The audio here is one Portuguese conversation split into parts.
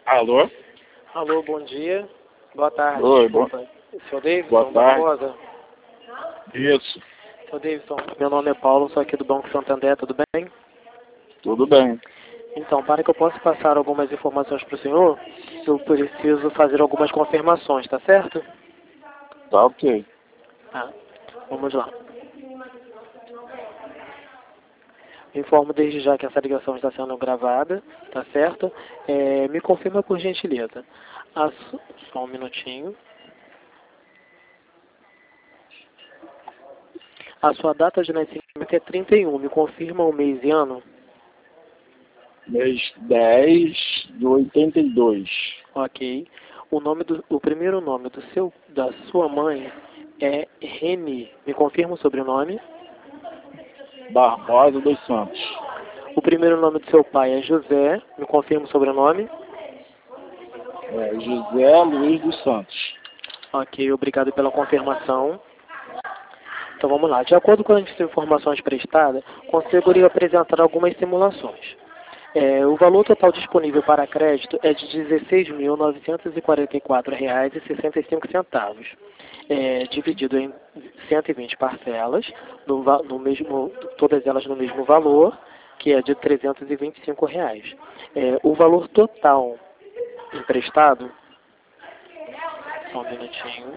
Alô? Alô, bom dia. Boa tarde, Oi, desculpa. Seu Davidson boa tarde. Barbosa? Isso, Seu Davidson, meu nome é Paulo, sou aqui do Banco Santander, tudo bem? tudo bem. Então, para que eu possa passar algumas informações para o senhor, eu preciso fazer algumas confirmações, tá certo? Tá ok. Ah, vamos lá. Informo desde já que essa ligação está sendo gravada, tá certo? Me confirma por gentileza. Só um minutinho. A sua data de nascimento é 31. Me confirma o mês e ano? Mês 10 de 82. Ok. O primeiro nome da sua mãe é Reni. Me confirma o sobrenome? Barbosa dos Santos. O primeiro nome do seu pai é José. Me confirma o sobrenome? José Luiz dos Santos. Ok, obrigado pela confirmação. Então vamos lá. De acordo com as informações prestadas, conseguiria apresentar algumas simulações. O valor total disponível para crédito é de R$ 16.944,65, dividido em 120 parcelas, todas elas no mesmo valor, que é de R$ 325. O valor total emprestado, só um minutinho.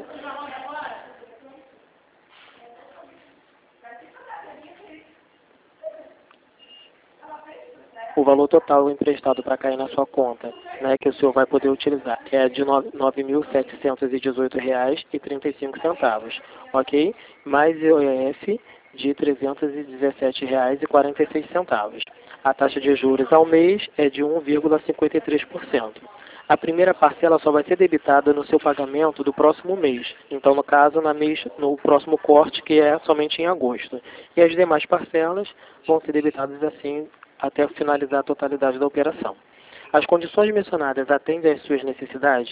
O valor total emprestado para cair na sua conta, né, que o senhor vai poder utilizar, é de R$ 9.718,35, ok? Mais IOF de R$ 317,46. A taxa de juros ao mês é de 1,53%. A primeira parcela só vai ser debitada no seu pagamento do próximo mês. Então, no caso, no próximo corte, que é somente em agosto. E as demais parcelas vão ser debitadas assim até finalizar a totalidade da operação. As condições mencionadas atendem às suas necessidades?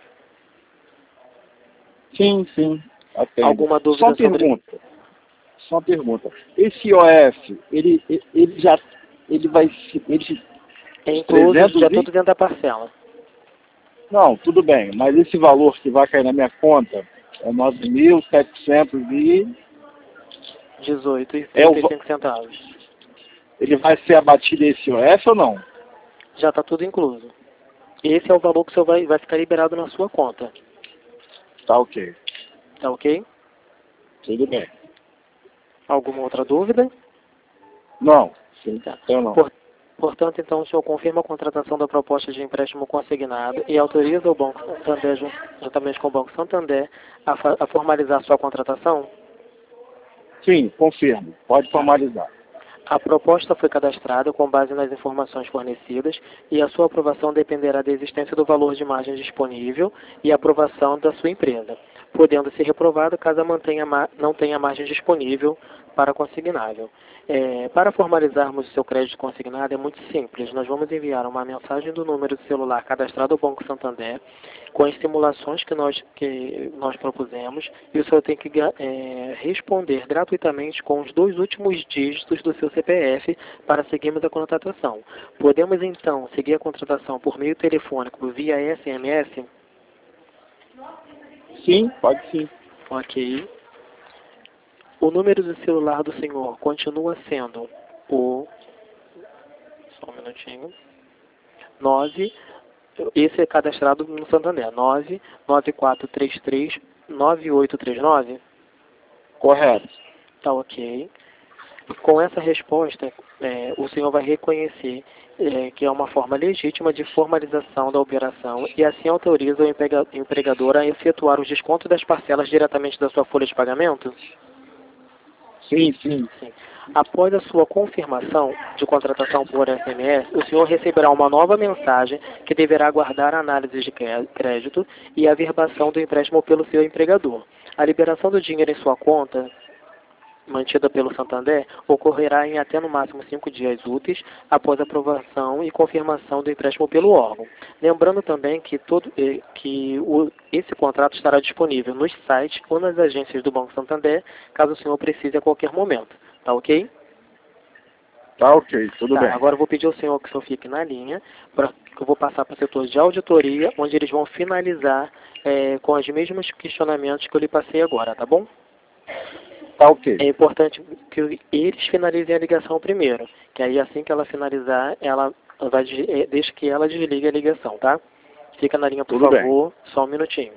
Sim, atendo. Alguma dúvida sobre... Só uma pergunta. Esse IOF, ele vai ele É incluso, 300 já tudo dentro da parcela. Não, tudo bem, mas esse valor que vai cair na minha conta é 9.700 e 18,35. Ele vai ser abatido esse IOF ou não? Já está tudo incluso. Esse é o valor que o senhor vai ficar liberado na sua conta. Tá ok. Tá ok? Tudo bem. Alguma outra dúvida? Não, sim, Tá. eu não. Portanto, então, o senhor confirma a contratação da proposta de empréstimo consignado e autoriza o Banco Santander, juntamente com o Banco Santander, a formalizar a sua contratação? Sim, confirmo. Pode formalizar. A proposta foi cadastrada com base nas informações fornecidas e a sua aprovação dependerá da existência do valor de margem disponível e aprovação da sua empresa, podendo ser reprovado caso não tenha margem disponível para consignável. Para formalizarmos o seu crédito consignado é muito simples. Nós vamos enviar uma mensagem do número de celular cadastrado ao Banco Santander com as simulações que nós propusemos e o senhor tem que responder gratuitamente com os 2 últimos dígitos do seu CPF para seguirmos a contratação. Podemos então seguir a contratação por meio telefônico via SMS? Sim, pode sim. Ok. O número do celular do senhor continua sendo o... Só um minutinho. 9... Esse é cadastrado no Santander. 994339839? Correto. Tá ok. Com essa resposta, o senhor vai reconhecer que é uma forma legítima de formalização da operação e assim autoriza o empregador a efetuar o desconto das parcelas diretamente da sua folha de pagamento? Sim. Sim. Após a sua confirmação de contratação por SMS, o senhor receberá uma nova mensagem que deverá aguardar a análise de crédito e a verbação do empréstimo pelo seu empregador. A liberação do dinheiro em sua conta, mantida pelo Santander, ocorrerá em até no máximo 5 dias úteis após a aprovação e confirmação do empréstimo pelo órgão. Lembrando também que esse contrato estará disponível nos sites ou nas agências do Banco Santander, caso o senhor precise a qualquer momento. Tá ok? Tá ok, tudo bem. Agora eu vou pedir ao senhor que o senhor fique na linha, que eu vou passar para o setor de auditoria, onde eles vão finalizar com os mesmos questionamentos que eu lhe passei agora, tá bom? Tá ok. É importante que eles finalizem a ligação primeiro, que aí assim que ela finalizar, ela vai, deixa que ela desligue a ligação, tá? Fica na linha, por Tudo favor, só um minutinho.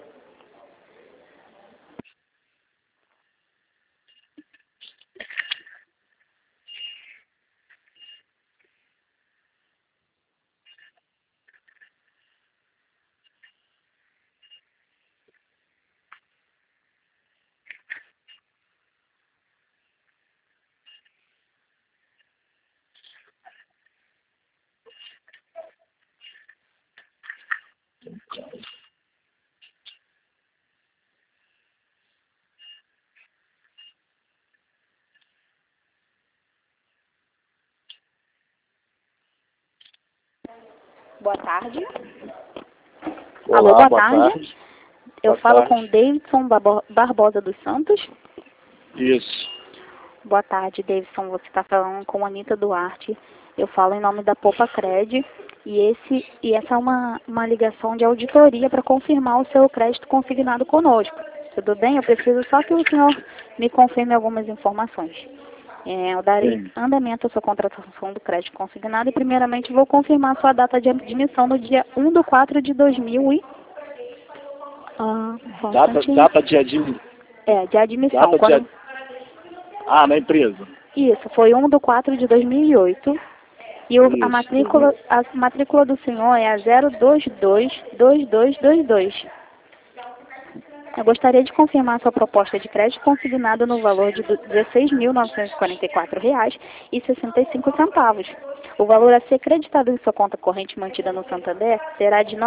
Boa tarde. Olá, Alô, boa boa tarde. tarde. Eu Boa falo tarde. com Davidson Barbosa dos Santos. Isso. Boa tarde, Davidson. Você está falando com a Anitta Duarte. Eu falo em nome da Poupa Cred e essa é uma ligação de auditoria para confirmar o seu crédito consignado conosco. Tudo bem? Eu preciso só que o senhor me confirme algumas informações. Eu darei Sim. andamento à sua contratação do crédito consignado e primeiramente vou confirmar sua data de admissão no dia 1/4 de 2000 e... só um instantinho. Data de admissão. De admissão. Na empresa. Isso, foi 1/4 de 2008. E a matrícula do senhor é a 0222222. Eu gostaria de confirmar sua proposta de crédito consignada no valor de R$ 16.944,65. O valor a ser creditado em sua conta corrente mantida no Santander será de R$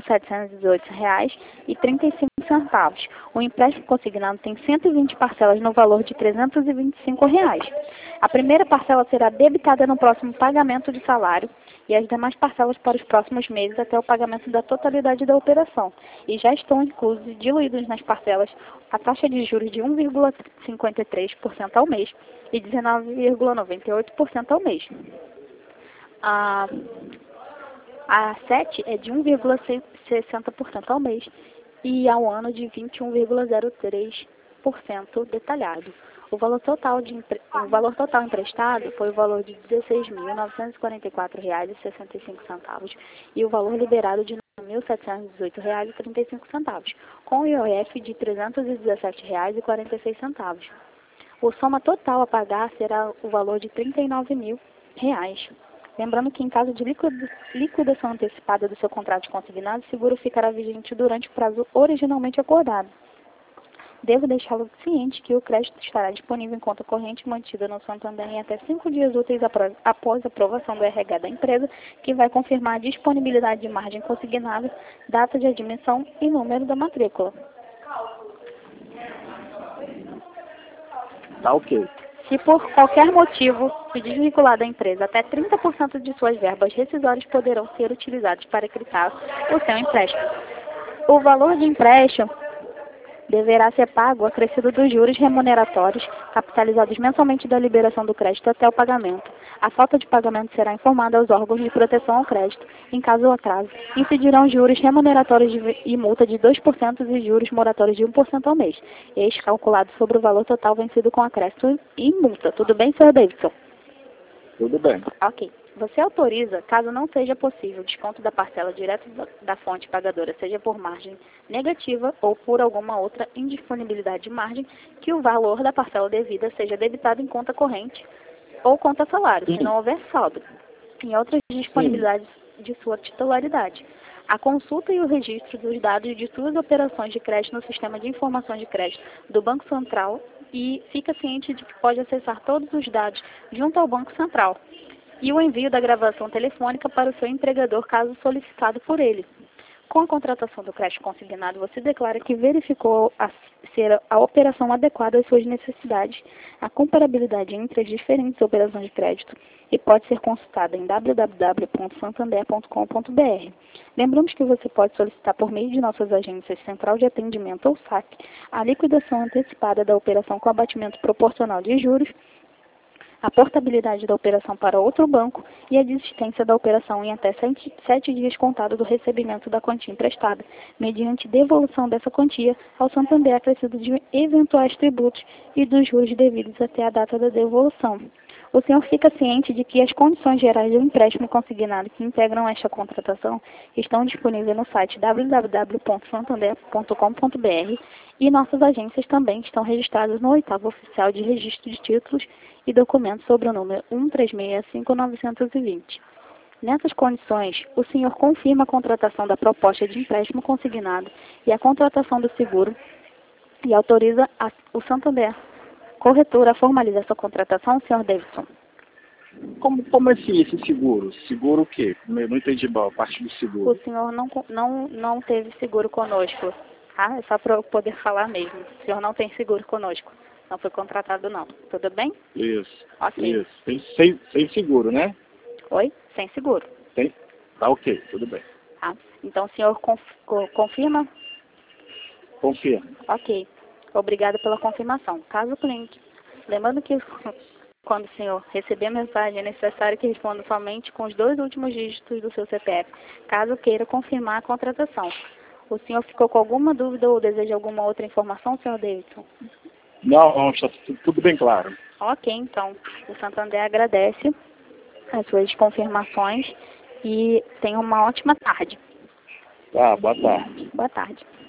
9.718,35. O empréstimo consignado tem 120 parcelas no valor de R$ 325. A primeira parcela será debitada no próximo pagamento de salário e as demais parcelas para os próximos meses até o pagamento da totalidade da operação. E já estão inclusos e diluídos nas parcelas a taxa de juros de 1,53% ao mês e 19,98% ao mês. A 7 é de 1,60% ao mês e ao ano de 21,03% detalhado. O valor total emprestado foi o valor de R$ 16.944,65 e o valor liberado de R$ 9.718,35, com o IOF de R$ 317,46. O soma total a pagar será o valor de R$ 39.000. Lembrando que em caso de liquidação antecipada do seu contrato consignado, o seguro ficará vigente durante o prazo originalmente acordado. Devo deixá-lo ciente que o crédito estará disponível em conta corrente mantida no Santander em até 5 dias úteis após a aprovação do RH da empresa, que vai confirmar a disponibilidade de margem consignada, data de admissão e número da matrícula. Tá ok. Se por qualquer motivo se desvincular da empresa, até 30% de suas verbas rescisórias poderão ser utilizadas para quitar o seu empréstimo. O valor de empréstimo deverá ser pago acrescido dos juros remuneratórios capitalizados mensalmente da liberação do crédito até o pagamento. A falta de pagamento será informada aos órgãos de proteção ao crédito. Em caso do atraso, incidirão juros remuneratórios e multa de 2% e juros moratórios de 1% ao mês, este calculado sobre o valor total vencido com acréscimo e multa. Tudo bem, Sr. Davidson? Tudo bem. Ok. Você autoriza, caso não seja possível, o desconto da parcela direto da fonte pagadora, seja por margem negativa ou por alguma outra indisponibilidade de margem, que o valor da parcela devida seja debitado em conta corrente ou conta salário, se não houver saldo, em outras disponibilidades de sua titularidade. A consulta e o registro dos dados de suas operações de crédito no Sistema de Informações de Crédito do Banco Central e fica ciente de que pode acessar todos os dados junto ao Banco Central. E o envio da gravação telefônica para o seu empregador, caso solicitado por ele. Com a contratação do crédito consignado, você declara que verificou ser a operação adequada às suas necessidades, a comparabilidade entre as diferentes operações de crédito e pode ser consultada em www.santander.com.br. Lembramos que você pode solicitar por meio de nossas agências Central de Atendimento ou SAC a liquidação antecipada da operação com abatimento proporcional de juros a portabilidade da operação para outro banco e a desistência da operação em até 7 dias contado do recebimento da quantia emprestada, mediante devolução dessa quantia ao Santander acrescido de eventuais tributos e dos juros devidos até a data da devolução. O senhor fica ciente de que as condições gerais do empréstimo consignado que integram esta contratação estão disponíveis no site www.santander.com.br e nossas agências também estão registradas no 8º Oficial de Registro de Títulos e Documentos sobre o número 1365920. Nessas condições, o senhor confirma a contratação da proposta de empréstimo consignado e a contratação do seguro e autoriza o Santander Corretora a formalizar essa contratação, senhor Davidson? Como assim esse seguro? Seguro o quê? Eu não entendi a parte do seguro. O senhor não teve seguro conosco. Ah, é só para eu poder falar mesmo. O senhor não tem seguro conosco. Não foi contratado, não. Tudo bem? Isso. Ok. Isso. Sem seguro, né? Oi? Sem seguro. Tem? Tá ok, tudo bem. Ah, então o senhor confirma? Confirma. Ok. Obrigada pela confirmação. Caso o cliente, lembrando que quando o senhor receber a mensagem, é necessário que responda somente com os 2 últimos dígitos do seu CPF, caso queira confirmar a contratação. O senhor ficou com alguma dúvida ou deseja alguma outra informação, senhor Davidson? Não, está tudo bem claro. Ok, então. O Santander agradece as suas confirmações e tenha uma ótima tarde. Tá, boa tarde. Boa tarde.